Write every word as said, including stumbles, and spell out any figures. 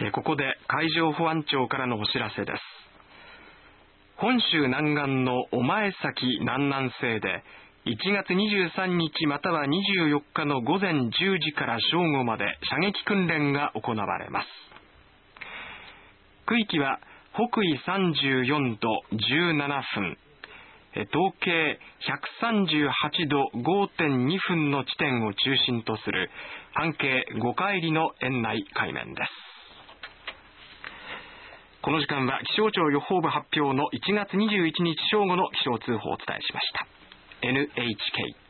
ここで海上保安庁からのお知らせです。本州南岸の御前崎南南西でいちがつにじゅうさんにちまたはにじゅうよっかのごぜんじゅうじから正午まで射撃訓練が行われます。区域は北緯さんじゅうよんどじゅうななふん、東経ひゃくさんじゅうはちど ごてんにふんの地点を中心とする半径ごかいりの円内海面です。この時間は気象庁予報部発表のいちがつにじゅういちにち正午の気象通報をお伝えしました。エヌエイチケー